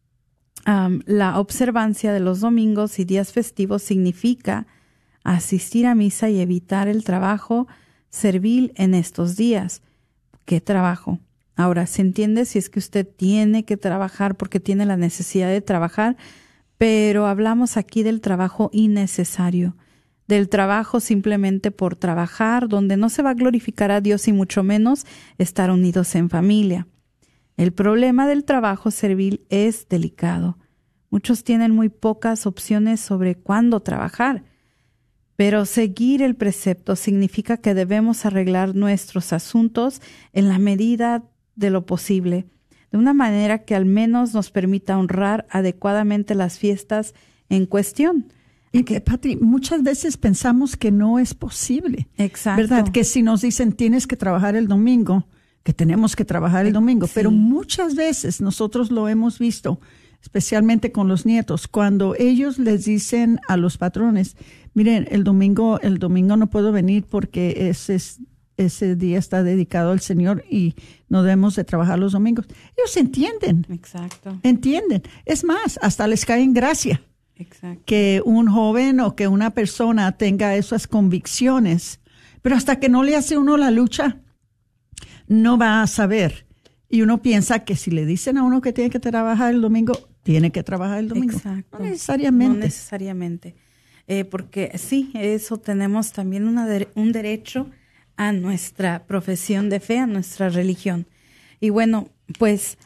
um, la observancia de los domingos y días festivos significa asistir a misa y evitar el trabajo servil en estos días. ¿Qué trabajo? Ahora, se entiende si es que usted tiene que trabajar porque tiene la necesidad de trabajar, pero hablamos aquí del trabajo innecesario, del trabajo simplemente por trabajar, donde no se va a glorificar a Dios y mucho menos estar unidos en familia. El problema del trabajo servil es delicado. Muchos tienen muy pocas opciones sobre cuándo trabajar. Pero seguir el precepto significa que debemos arreglar nuestros asuntos en la medida de lo posible, de una manera que al menos nos permita honrar adecuadamente las fiestas en cuestión. Y que, Patri, muchas veces pensamos que no es posible. Exacto. ¿Verdad? Que si nos dicen tienes que trabajar el domingo, que tenemos que trabajar el domingo. Sí. Pero muchas veces nosotros lo hemos visto, especialmente con los nietos, cuando ellos les dicen a los patrones, miren, el domingo, el domingo no puedo venir porque es, es ese día está dedicado al Señor y no debemos de trabajar los domingos. Ellos entienden. Exacto. Entienden. Es más, hasta les cae en gracia. Exacto. Que un joven o que una persona tenga esas convicciones, pero hasta que no le hace uno la lucha, no va a saber. Y uno piensa que si le dicen a uno que tiene que trabajar el domingo, tiene que trabajar el domingo. Exacto. No necesariamente. No necesariamente. Eh, porque sí, eso tenemos también una de, un derecho a nuestra profesión de fe, a nuestra religión. Y bueno, pues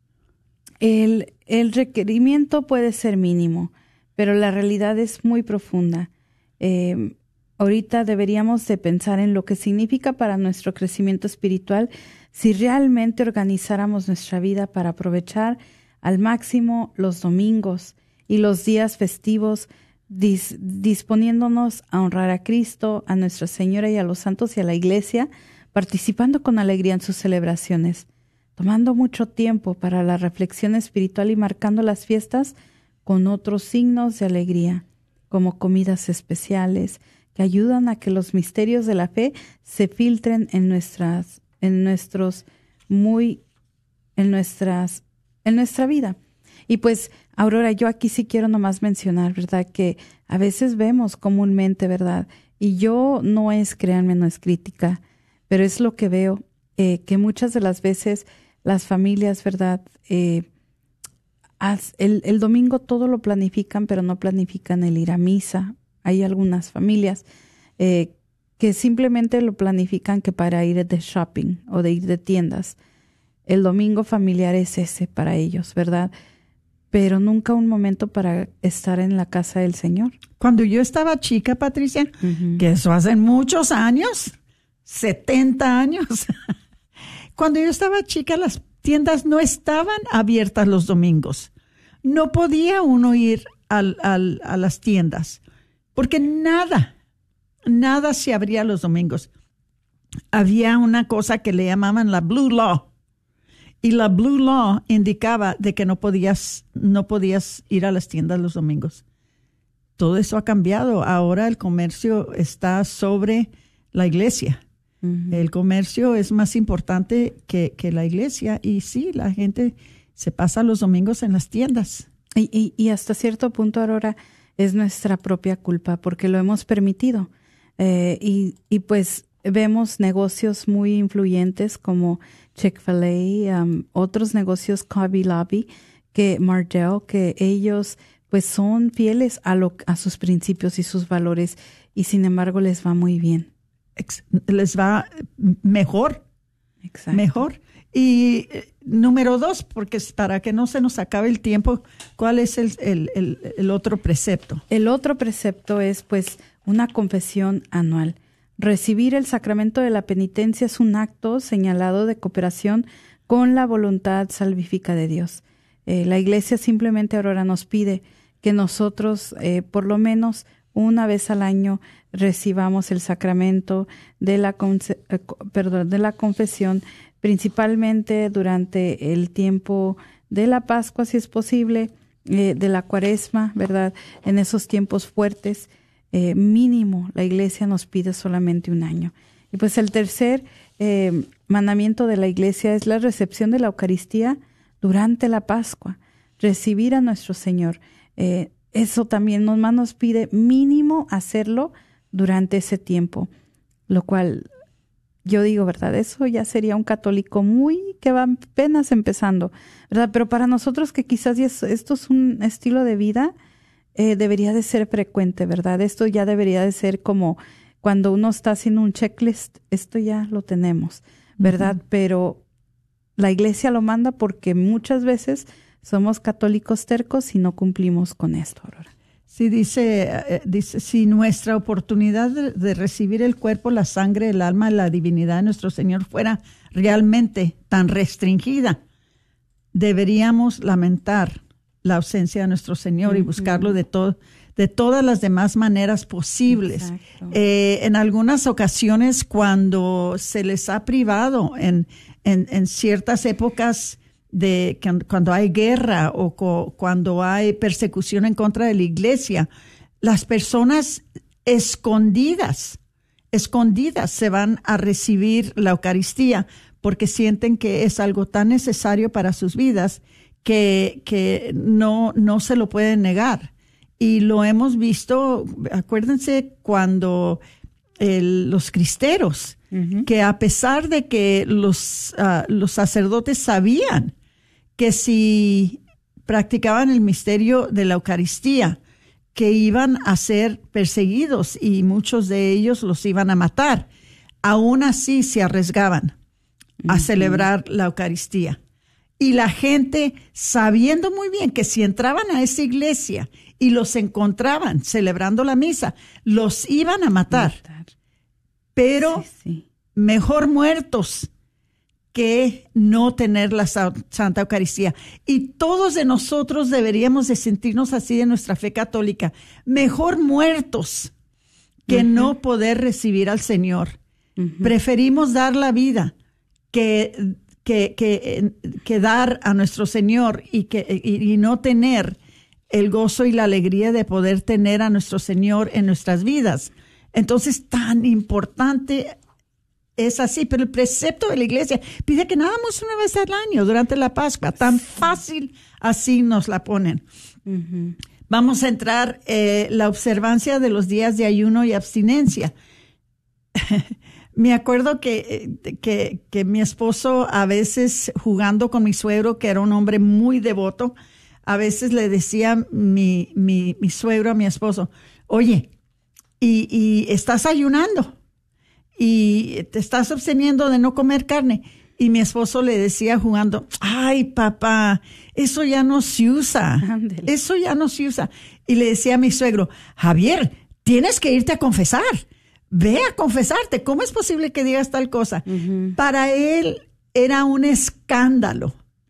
el, el requerimiento puede ser mínimo, pero la realidad es muy profunda. Eh, ahorita deberíamos de pensar en lo que significa para nuestro crecimiento espiritual si realmente organizáramos nuestra vida para aprovechar al máximo los domingos y los días festivos, dis, disponiéndonos a honrar a Cristo, a Nuestra Señora y a los santos y a la Iglesia, participando con alegría en sus celebraciones, tomando mucho tiempo para la reflexión espiritual y marcando las fiestas con otros signos de alegría, como comidas especiales que ayudan a que los misterios de la fe se filtren en nuestras, en nuestros muy, en nuestras, en nuestra vida. Y pues, Aurora, yo aquí sí quiero nomás mencionar, ¿verdad? Que a veces vemos comúnmente, ¿verdad? Y yo no es, créanme, no es crítica, pero es lo que veo, eh, que muchas de las veces las familias, ¿verdad? Eh, El, el domingo todo lo planifican, pero no planifican el ir a misa. Hay algunas familias eh, que simplemente lo planifican que para ir de shopping o de ir de tiendas. El domingo familiar es ese para ellos, ¿verdad? Pero nunca un momento para estar en la casa del Señor. Cuando yo estaba chica, Patricia, uh-huh. que eso hace muchos años, setenta años, cuando yo estaba chica las tiendas no estaban abiertas los domingos. No podía uno ir al, al, a las tiendas porque nada, nada se abría los domingos. Había una cosa que le llamaban la Blue Law y la Blue Law indicaba de que no podías, no podías ir a las tiendas los domingos. Todo eso ha cambiado. Ahora el comercio está sobre la iglesia. Uh-huh. El comercio es más importante que, que la iglesia y sí, la gente se pasa los domingos en las tiendas. Y, y, y hasta cierto punto, Aurora, es nuestra propia culpa porque lo hemos permitido. Eh, y, y pues vemos negocios muy influyentes como Chick-fil-A, um, otros negocios, Hobby Lobby, que Mardel, que ellos pues son fieles a, lo, a sus principios y sus valores y sin embargo les va muy bien. Les va mejor. Exacto. Mejor. Y eh, número dos, porque para que no se nos acabe el tiempo, ¿cuál es el, el, el, el otro precepto? El otro precepto es pues una confesión anual. Recibir el sacramento de la penitencia es un acto señalado de cooperación con la voluntad salvífica de Dios. Eh, la Iglesia simplemente ahora nos pide que nosotros eh, por lo menos una vez al año recibamos el sacramento de la, conce- eh, perdón, de la confesión, principalmente durante el tiempo de la Pascua, si es posible, eh, de la Cuaresma, ¿verdad? En esos tiempos fuertes, eh, mínimo, la Iglesia nos pide solamente un año. Y pues el tercer eh, mandamiento de la Iglesia es la recepción de la Eucaristía durante la Pascua, recibir a nuestro Señor. Eh, eso también nos, nos pide mínimo hacerlo durante ese tiempo, lo cual yo digo, ¿verdad? Eso ya sería un católico muy que va apenas empezando, ¿verdad? Pero para nosotros que quizás esto es un estilo de vida, eh, debería de ser frecuente, ¿verdad? Esto ya debería de ser como cuando uno está haciendo un checklist, esto ya lo tenemos, ¿verdad? Uh-huh. Pero la Iglesia lo manda porque muchas veces somos católicos tercos y no cumplimos con esto, Aurora. Sí, dice, eh, dice, si nuestra oportunidad de, de recibir el cuerpo, la sangre, el alma, la divinidad de nuestro Señor fuera realmente tan restringida, deberíamos lamentar la ausencia de nuestro Señor uh-huh. y buscarlo de todo, de todas las demás maneras posibles. Eh, en algunas ocasiones, cuando se les ha privado en, en, en ciertas épocas de que, cuando hay guerra o co, cuando hay persecución en contra de la iglesia, las personas escondidas escondidas se van a recibir la Eucaristía porque sienten que es algo tan necesario para sus vidas que, que no, no se lo pueden negar. Y lo hemos visto, acuérdense cuando el, los cristeros, uh-huh. que a pesar de que los, uh, los sacerdotes sabían que si practicaban el misterio de la Eucaristía, que iban a ser perseguidos y muchos de ellos los iban a matar, aún así se arriesgaban a uh-huh. celebrar la Eucaristía. Y la gente, sabiendo muy bien que si entraban a esa iglesia y los encontraban celebrando la misa, los iban a matar. matar. Pero sí, sí. mejor muertos que no tener la Santa Eucaristía. Y todos de nosotros deberíamos de sentirnos así de nuestra fe católica. Mejor muertos que uh-huh. no poder recibir al Señor. Uh-huh. Preferimos dar la vida que... Que, que, que dar a nuestro Señor y, que, y, y no tener el gozo y la alegría de poder tener a nuestro Señor en nuestras vidas. Entonces, tan importante es así. Pero el precepto de la iglesia pide que nada más una vez al año, durante la Pascua. Tan fácil así nos la ponen. Uh-huh. Vamos a entrar eh, la observancia de los días de ayuno y abstinencia. Me acuerdo que, que, que mi esposo, a veces jugando con mi suegro, que era un hombre muy devoto, a veces le decía mi, mi, mi suegro a mi esposo, oye, y, y estás ayunando y te estás absteniendo de no comer carne. Y mi esposo le decía jugando, ay, papá, eso ya no se usa, Ándale. eso ya no se usa. Y le decía a mi suegro, Javier, tienes que irte a confesar. Ve a confesarte. ¿Cómo es posible que digas tal cosa? Uh-huh. Para él era un escándalo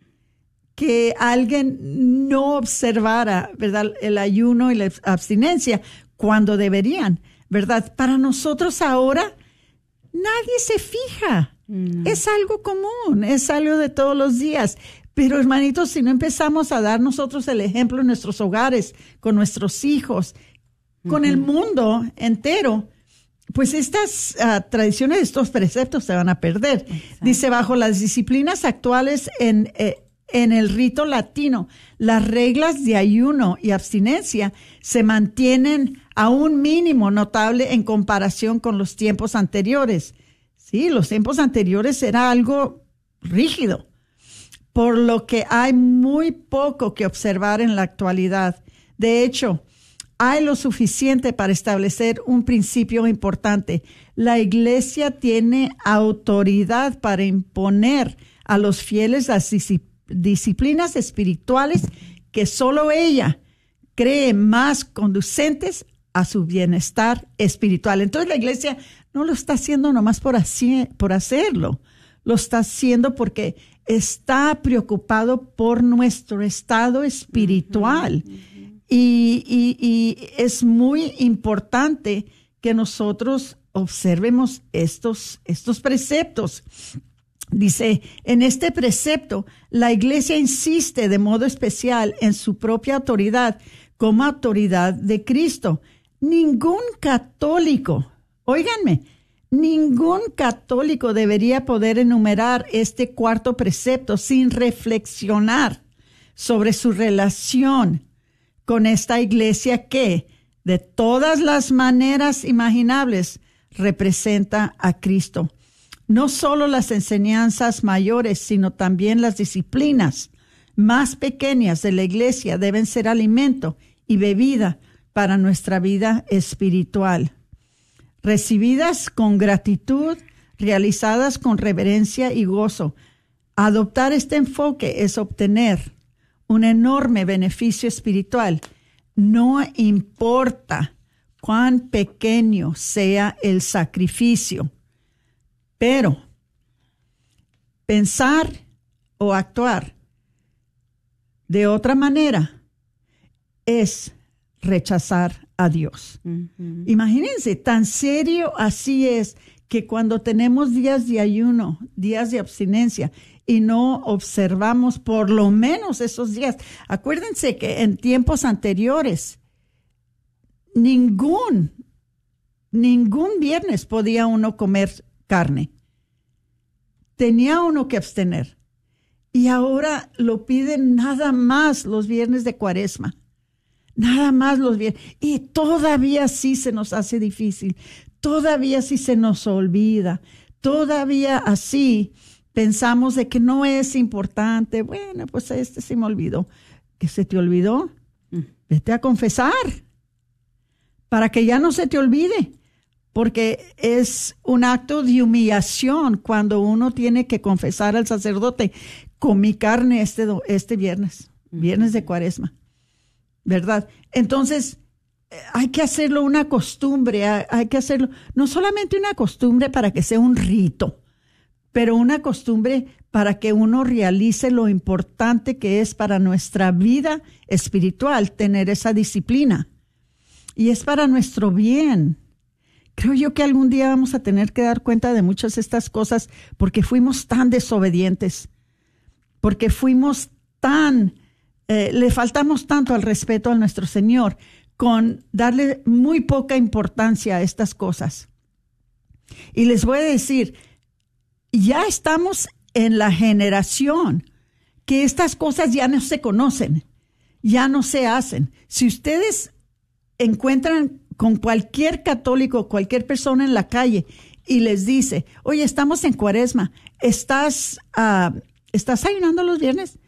que alguien no observara, ¿verdad?, el ayuno y la abstinencia cuando deberían, ¿verdad? Para nosotros ahora nadie se fija. Uh-huh. Es algo común, es algo de todos los días. Pero, hermanitos, si no empezamos a dar nosotros el ejemplo en nuestros hogares, con nuestros hijos, uh-huh. con el mundo entero, pues estas uh, tradiciones, estos preceptos se van a perder. Exacto. Dice, bajo las disciplinas actuales en, eh, en el rito latino, las reglas de ayuno y abstinencia se mantienen a un mínimo notable en comparación con los tiempos anteriores. Sí, los tiempos anteriores era algo rígido, por lo que hay muy poco que observar en la actualidad. De hecho, hay lo suficiente para establecer un principio importante. La iglesia tiene autoridad para imponer a los fieles las disciplinas espirituales que solo ella cree más conducentes a su bienestar espiritual. Entonces la iglesia no lo está haciendo nomás por, así, por hacerlo. Lo está haciendo porque está preocupado por nuestro estado espiritual. Uh-huh, uh-huh. Y, y, y es muy importante que nosotros observemos estos, estos preceptos. Dice, en este precepto, la iglesia insiste de modo especial en su propia autoridad como autoridad de Cristo. Ningún católico, óiganme, ningún católico debería poder enumerar este cuarto precepto sin reflexionar sobre su relación con esta iglesia que, de todas las maneras imaginables, representa a Cristo. No solo las enseñanzas mayores, sino también las disciplinas más pequeñas de la iglesia deben ser alimento y bebida para nuestra vida espiritual. Recibidas con gratitud, realizadas con reverencia y gozo. Adoptar este enfoque es obtener un enorme beneficio espiritual. No importa cuán pequeño sea el sacrificio, pero pensar o actuar de otra manera es rechazar a Dios. Uh-huh. Imagínense, tan serio así es que cuando tenemos días de ayuno, días de abstinencia, y no observamos por lo menos esos días. Acuérdense que en tiempos anteriores, ningún, ningún viernes podía uno comer carne. Tenía uno que abstener. Y ahora lo piden nada más los viernes de Cuaresma. Nada más los viernes. Y todavía sí se nos hace difícil. Todavía sí se nos olvida. Todavía así pensamos de que no es importante. Bueno, pues este se me olvidó. ¿Que se te olvidó? Vete a confesar para que ya no se te olvide. Porque es un acto de humillación cuando uno tiene que confesar al sacerdote: comí carne este, este viernes, viernes de Cuaresma, ¿verdad? Entonces, hay que hacerlo una costumbre, hay que hacerlo, no solamente una costumbre para que sea un rito, pero una costumbre para que uno realice lo importante que es para nuestra vida espiritual tener esa disciplina. Y es para nuestro bien. Creo yo que algún día vamos a tener que dar cuenta de muchas de estas cosas porque fuimos tan desobedientes, porque fuimos tan, eh, le faltamos tanto al respeto a nuestro Señor con darle muy poca importancia a estas cosas. Y les voy a decir, ya estamos en la generación que estas cosas ya no se conocen, ya no se hacen. Si ustedes encuentran con cualquier católico, cualquier persona en la calle y les dice: oye, estamos en Cuaresma, ¿estás, uh, ¿estás ayunando los viernes?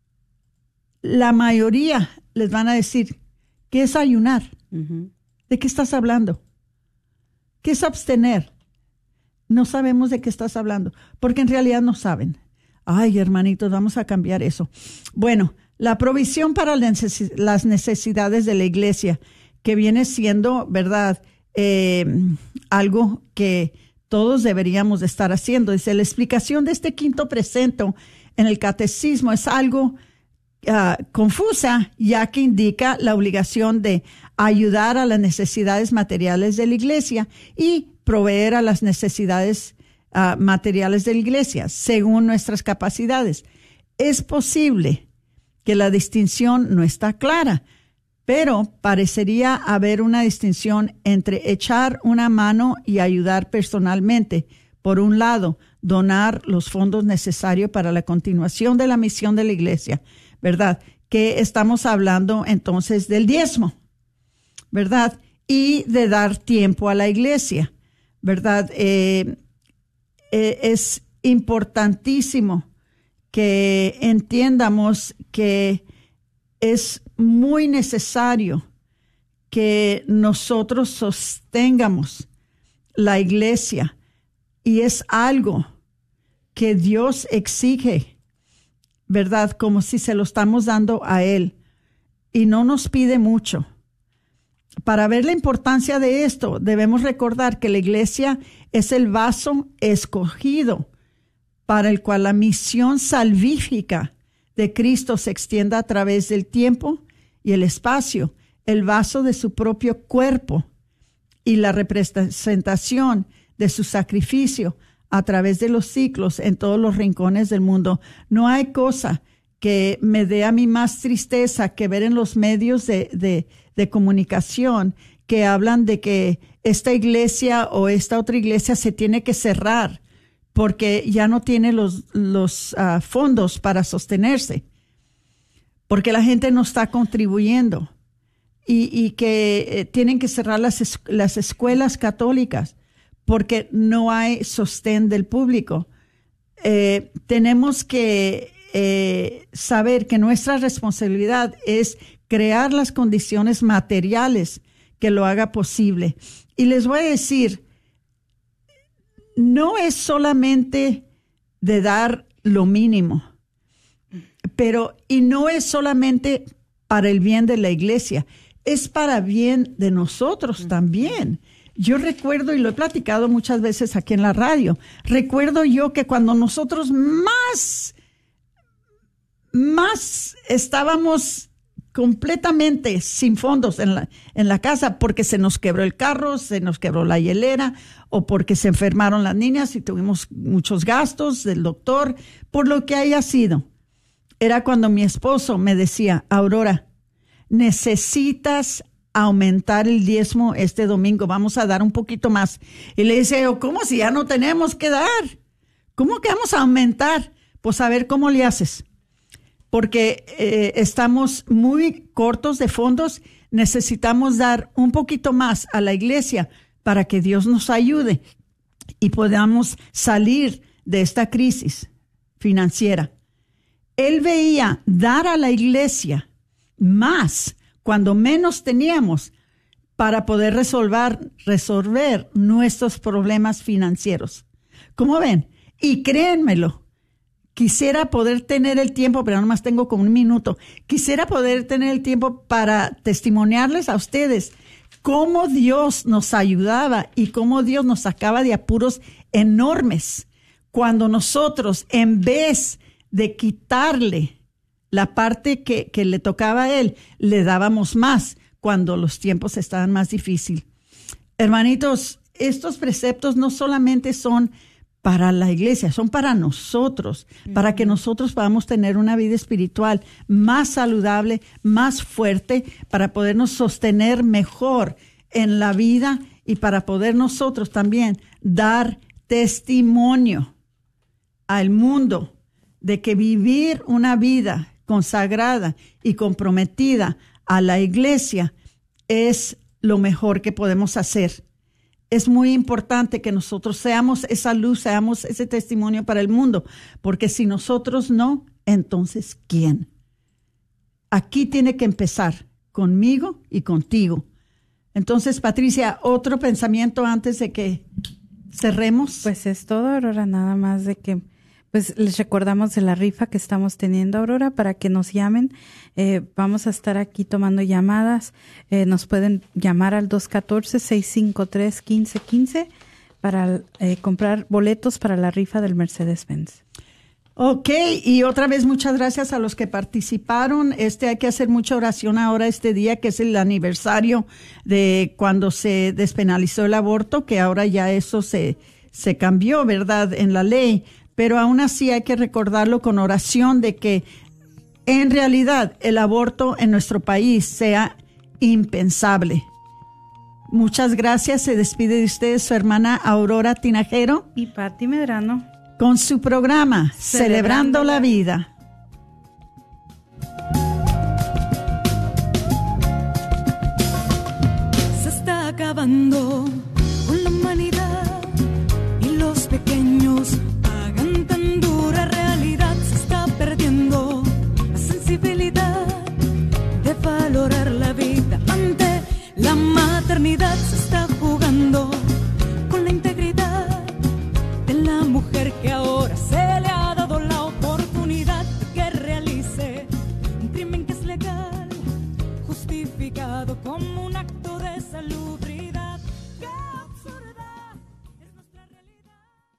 La mayoría les van a decir: ¿qué es ayunar? Uh-huh. ¿De qué estás hablando? ¿Qué es abstener? No sabemos de qué estás hablando, porque en realidad no saben. Ay, hermanitos, vamos a cambiar eso. Bueno, la provisión para las necesidades de la iglesia, que viene siendo, ¿verdad?, eh, algo que todos deberíamos de estar haciendo. Dice, la explicación de este quinto precepto en el catecismo es algo uh, confusa, ya que indica la obligación de ayudar a las necesidades materiales de la iglesia y proveer a las necesidades uh, materiales de la iglesia, según nuestras capacidades. Es posible que la distinción no está clara, pero parecería haber una distinción entre echar una mano y ayudar personalmente. Por un lado, donar los fondos necesarios para la continuación de la misión de la iglesia, ¿verdad? Que estamos hablando entonces del diezmo, ¿verdad? Y de dar tiempo a la iglesia, ¿verdad? Eh, eh, es importantísimo que entiendamos que es muy necesario que nosotros sostengamos la iglesia, y es algo que Dios exige, ¿verdad? Como si se lo estamos dando a Él, y no nos pide mucho. Para ver la importancia de esto, debemos recordar que la iglesia es el vaso escogido para el cual la misión salvífica de Cristo se extienda a través del tiempo y el espacio, el vaso de su propio cuerpo y la representación de su sacrificio a través de los ciclos en todos los rincones del mundo. No hay cosa que me dé a mí más tristeza que ver en los medios de, de, de comunicación que hablan de que esta iglesia o esta otra iglesia se tiene que cerrar porque ya no tiene los, los uh, fondos para sostenerse, porque la gente no está contribuyendo, y, y que eh, tienen que cerrar las, es, las escuelas católicas porque no hay sostén del público. Eh, tenemos que eh, saber que nuestra responsabilidad es crear las condiciones materiales que lo haga posible. Y les voy a decir, no es solamente de dar lo mínimo, pero y no es solamente para el bien de la iglesia, es para bien de nosotros también. Yo recuerdo, y lo he platicado muchas veces aquí en la radio, recuerdo yo que cuando nosotros más, más estábamos completamente sin fondos en la, en la casa, porque se nos quebró el carro, se nos quebró la hielera, o porque se enfermaron las niñas y tuvimos muchos gastos del doctor, por lo que haya sido. Era cuando mi esposo me decía, Aurora, necesitas aumentar el diezmo este domingo, vamos a dar un poquito más. Y le dice, ¿cómo si ya no tenemos que dar? ¿Cómo que vamos a aumentar? Pues a ver cómo le haces. Porque eh, estamos muy cortos de fondos, necesitamos dar un poquito más a la iglesia para que Dios nos ayude y podamos salir de esta crisis financiera. Él veía dar a la iglesia más cuando menos teníamos para poder resolver, resolver nuestros problemas financieros. ¿Cómo ven? Y créanmelo, quisiera poder tener el tiempo, pero nomás tengo como un minuto. Quisiera poder tener el tiempo para testimoniarles a ustedes cómo Dios nos ayudaba y cómo Dios nos sacaba de apuros enormes cuando nosotros, en vez de quitarle la parte que, que le tocaba a él, le dábamos más cuando los tiempos estaban más difíciles. Hermanitos, estos preceptos no solamente son para la iglesia, son para nosotros, uh-huh. para que nosotros podamos tener una vida espiritual más saludable, más fuerte, para podernos sostener mejor en la vida y para poder nosotros también dar testimonio al mundo de que vivir una vida consagrada y comprometida a la iglesia es lo mejor que podemos hacer. Es muy importante que nosotros seamos esa luz, seamos ese testimonio para el mundo, porque si nosotros no, entonces ¿quién? Aquí tiene que empezar conmigo y contigo. Entonces, Patricia, otro pensamiento antes de que cerremos. Pues es todo, Aurora, nada más de que pues les recordamos de la rifa que estamos teniendo, Aurora, para que nos llamen. Eh, vamos a estar aquí tomando llamadas. Eh, nos pueden llamar al dos uno cuatro, seis cinco tres, uno cinco uno cinco para eh, comprar boletos para la rifa del Mercedes-Benz. Ok, y otra vez muchas gracias a los que participaron. Este hay que hacer mucha oración ahora este día, que es el aniversario de cuando se despenalizó el aborto, que ahora ya eso se, se cambió, ¿verdad?, en la ley. Pero aún así hay que recordarlo con oración de que en realidad el aborto en nuestro país sea impensable. Muchas gracias. Se despide de ustedes su hermana Aurora Tinajero y Pati Medrano con su programa Celebrando, Celebrando la Vida. Se está acabando con la humanidad y los pequeños tan dura realidad. Se está perdiendo la sensibilidad de valorar la vida ante la maternidad. Se está jugando con la integridad de la mujer, que ahora se le ha dado la oportunidad de que realice un crimen que es legal, justificado como un acto de salubridad. ¡Qué absurda es nuestra realidad!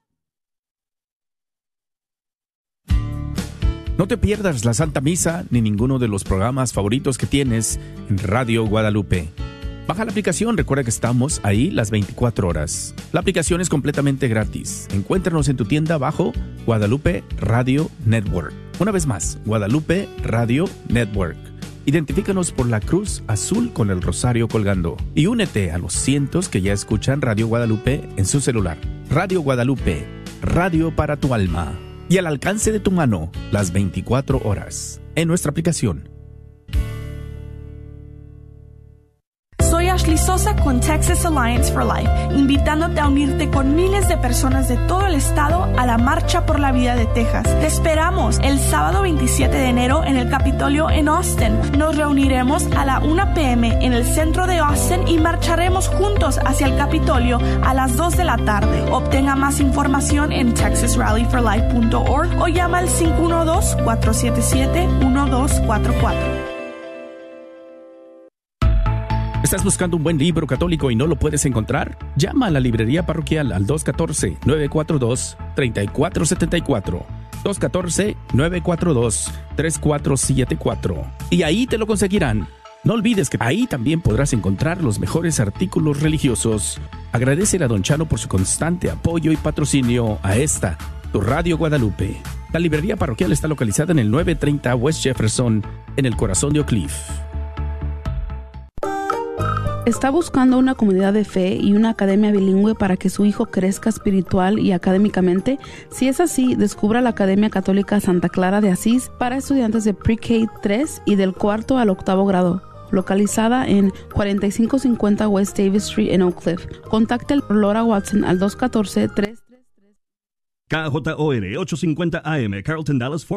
No te pierdas la Santa Misa ni ninguno de los programas favoritos que tienes en Radio Guadalupe. Baja la aplicación, recuerda que estamos ahí las veinticuatro horas. La aplicación es completamente gratis. Encuéntranos en tu tienda bajo Guadalupe Radio Network. Una vez más, Guadalupe Radio Network. Identifícanos por la cruz azul con el rosario colgando. Y únete a los cientos que ya escuchan Radio Guadalupe en su celular. Radio Guadalupe, radio para tu alma. Y al alcance de tu mano, las veinticuatro horas, en nuestra aplicación. Soy Ashley Sosa con Texas Alliance for Life, invitándote a unirte con miles de personas de todo el estado a la Marcha por la Vida de Texas. Te esperamos el sábado veintisiete de enero en el Capitolio en Austin. Nos reuniremos a la una p m en el centro de Austin y marcharemos juntos hacia el Capitolio a las dos de la tarde. Obtenga más información en texas rally for life punto org o llama al cinco uno dos, cuatro siete siete, uno dos cuatro cuatro. ¿Estás buscando un buen libro católico y no lo puedes encontrar? Llama a la librería parroquial al dos uno cuatro, nueve cuatro dos, tres cuatro siete cuatro. dos uno cuatro, nueve cuatro dos, tres cuatro siete cuatro. Y ahí te lo conseguirán. No olvides que ahí también podrás encontrar los mejores artículos religiosos. Agradece a Don Chano por su constante apoyo y patrocinio a esta, tu Radio Guadalupe. La librería parroquial está localizada en el nueve treinta West Jefferson, en el corazón de Oak Cliff. ¿Está buscando una comunidad de fe y una academia bilingüe para que su hijo crezca espiritual y académicamente? Si es así, descubra la Academia Católica Santa Clara de Asís para estudiantes de Pre-K tres y del cuarto al octavo grado, localizada en cuarenta y cinco cincuenta West Davis Street en Oak Cliff. Contacte a Laura Watson al dos uno cuatro, tres K J O R ochocientos cincuenta A M, Carlton, Dallas, Fort